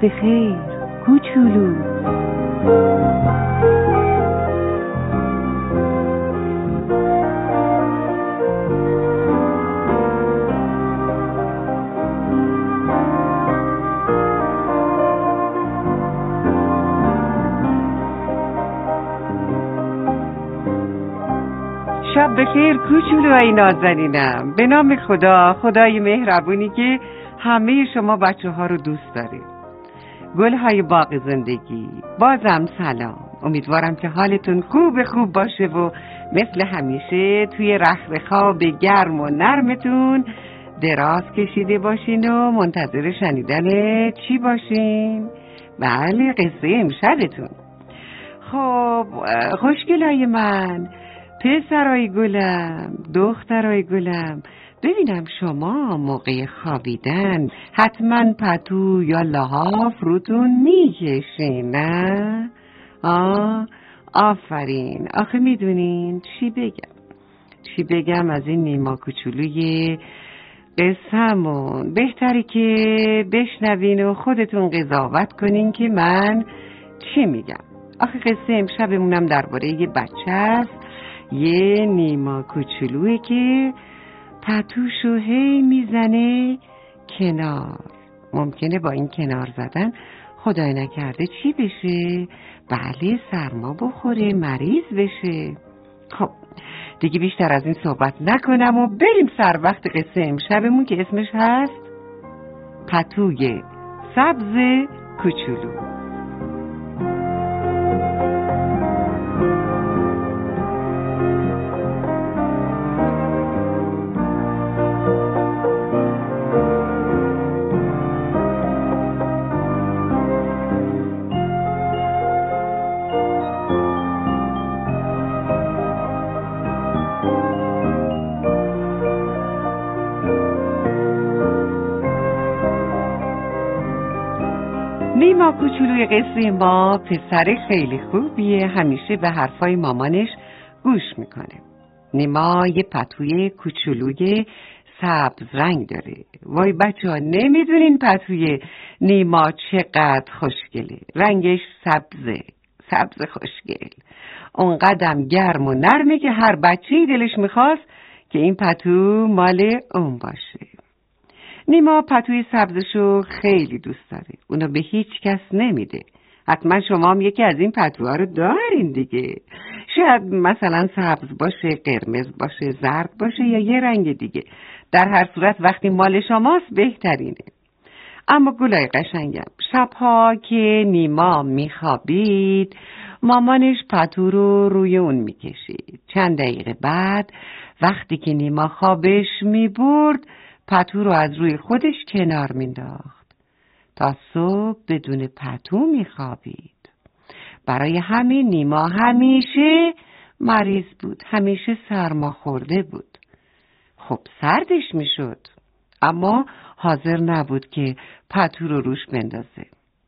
به خیر کوچولو. شب بخیر کوچولوهای نازنینم. به نام خدا، خدای مهربونی که همه شما بچه ها رو دوست داره. گلهای باغ زندگی، بازم سلام. امیدوارم که حالتون خوب باشه و مثل همیشه توی رخت خواب گرم و نرمتون دراز کشیده باشین و منتظر شنیدن چی باشین؟ بله، قصه امشبتون. خب خوشگلای من، پسرای گلم، دخترای گلم، ببینم شما موقع خوابیدن حتما پتو یا لحاف روتون میکشین، نه؟ آفرین. آخه میدونین چی بگم از این نیما کوچولوی قصه‌مون؟ بهتری که بشنوین و خودتون قضاوت کنین که من چی میگم. آخه قصه امشبمونم درباره یه بچه است، یه نیما کوچولویی که پتوشو هی میزنه کنار. ممکنه با این کنار زدن خدای نکرده چی بشه؟ بله، سرما بخوره، مریض بشه. خب دیگه بیشتر از این صحبت نکنم و بریم سر وقت قصه امشبمون که اسمش هست پتوی سبز کوچولو. نیما کوچولوی قصه ما پسر خیلی خوبیه، همیشه به حرفای مامانش گوش میکنه. نیما یه پتوی کوچولوی سبز رنگ داره. وای بچه ها، نمیدونین پتوی نیما چقدر خوشگله. رنگش سبز خوشگل، اونقدر گرم و نرمه که هر بچه‌ای دلش میخواست که این پتو مال اون باشه. نیما پتوی سبزشو خیلی دوست داره. اونو به هیچ کس نمیده. حتما شما هم یکی از این پتوها رو دارین دیگه. شاید مثلا سبز باشه، قرمز باشه، زرد باشه یا یه رنگ دیگه. در هر صورت وقتی مال شماست بهترینه. اما گلای قشنگم، شبها که نیما میخوابید مامانش پتو رو روی اون میکشید. چند دقیقه بعد وقتی که نیما خوابش میبرد پتو رو از روی خودش کنار مینداخت. تا صبح بدون پتو میخوابید. برای همین نیما همیشه مریض بود، همیشه سرما خورده بود. خب سردش میشد، اما حاضر نبود که پتو رو روش بندازه.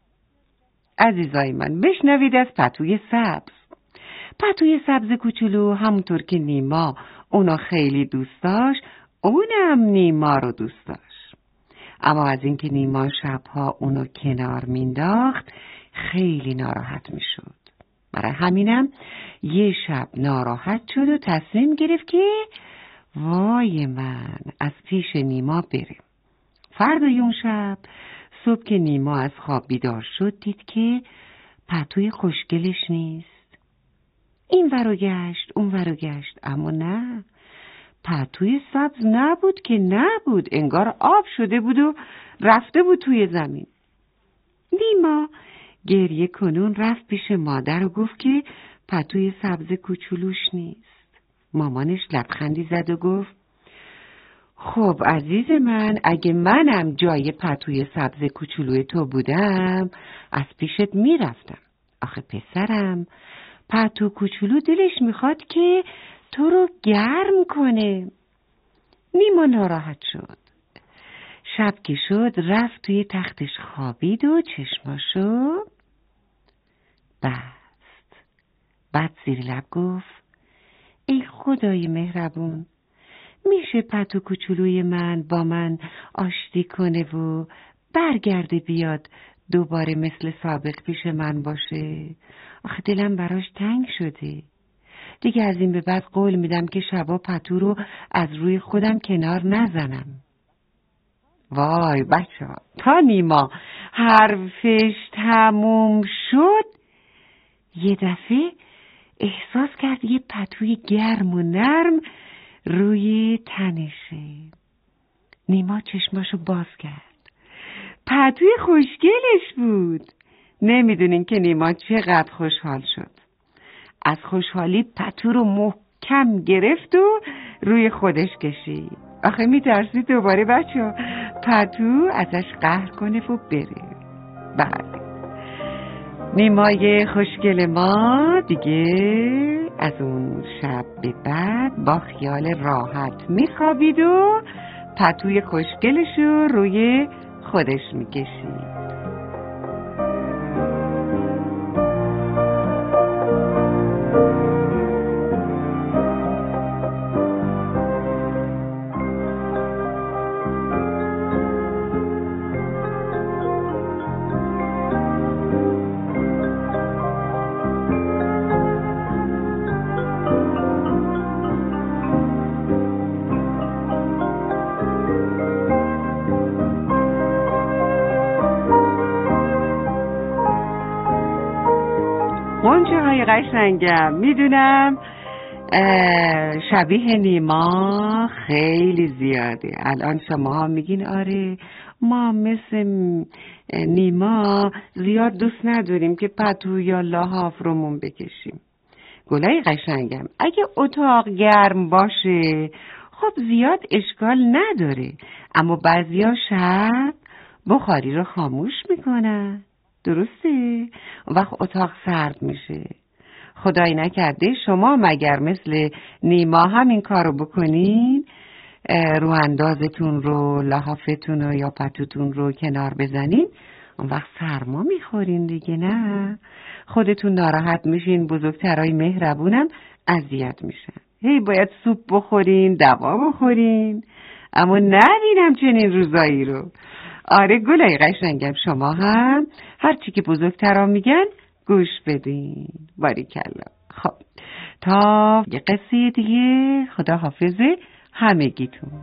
عزیزای من، بشنوید از پتوی سبز. پتوی سبز کوچولو همونطور که نیما اونو خیلی دوست داشت، اونم نیما رو دوست داشت. اما از اینکه نیما شبها اونو کنار مینداخت خیلی ناراحت میشد. برای همینم یه شب ناراحت شد و تصمیم گرفت که وای من از پیش نیما بره. فردای اون شب صبح که نیما از خواب بیدار شد دید که پتوی خوشگلش نیست. این ور و گشت اون ور و گشت، اما نه، پتوی سبز نبود که نبود. انگار آب شده بود و رفته بود توی زمین. نیما گریه کنون رفت پیش مادر و گفت که پتوی سبز کوچولوش نیست. مامانش لبخندی زد و گفت خب عزیز من، اگه منم جای پتوی سبز کوچولوی تو بودم از پیشت میرفتم. آخه پسرم، پتو کوچولو دلش میخواد که تو رو گرم کنه. نیما ناراحت شد. شب که شد رفت توی تختش خوابید و چشماشو بست. بعد زیر لب گفت ای خدای مهربون، میشه پتو کوچولوی من با من آشتی کنه و برگرده بیاد دوباره مثل سابق پیش من باشه. آخه دلم براش تنگ شده. دیگه از این به بعد قول میدم که شبا پتو رو از روی خودم کنار نزنم. وای بچه ها، تا نیما حرفش تموم شد یه دفعه احساس کرد یه پتوی گرم و نرم روی تنشه. نیما چشماشو باز کرد. پتوی خوشگلش بود. نمیدونین که نیما چقدر خوشحال شد. از خوشحالی پتو رو محکم گرفت و روی خودش کشید. آخه میترسید دوباره بچه پتو ازش قهر کنه و بره. بله، نیمای خوشگل ما دیگه از اون شب به بعد با خیال راحت میخوابید و پتوی خوشگلش رو روی خودش میکشید. غنچه های قشنگم، میدونم شبیه نیما خیلی زیاده. الان شما ها میگین آره ما مثل نیما زیاد دوست نداریم که پتو یا لحاف رومون بکشیم. گلای قشنگم، اگه اتاق گرم باشه خب زیاد اشکال نداره، اما بعضیا شب بخاری رو خاموش میکنن. درسته؟ اون وقت اتاق سرد میشه. خدای نکرده شما مگر مثل نیما همین کارو بکنین، رو اندازتون رو، لحافتون رو یا پتوتون رو کنار بزنین، اون وقت سرما میخورین دیگه. نه خودتون ناراحت میشین، بزرگترای مهربونم اذیت میشن. هی باید سوپ بخورین، دوا بخورین، اما نبینم چنین روزایی رو. آره گلای قشنگم، شما هم هر چی که بزرگترا میگن گوش بدین. باریکلا. خب تا یه قصه دیگه، خدا حافظ همگیتون.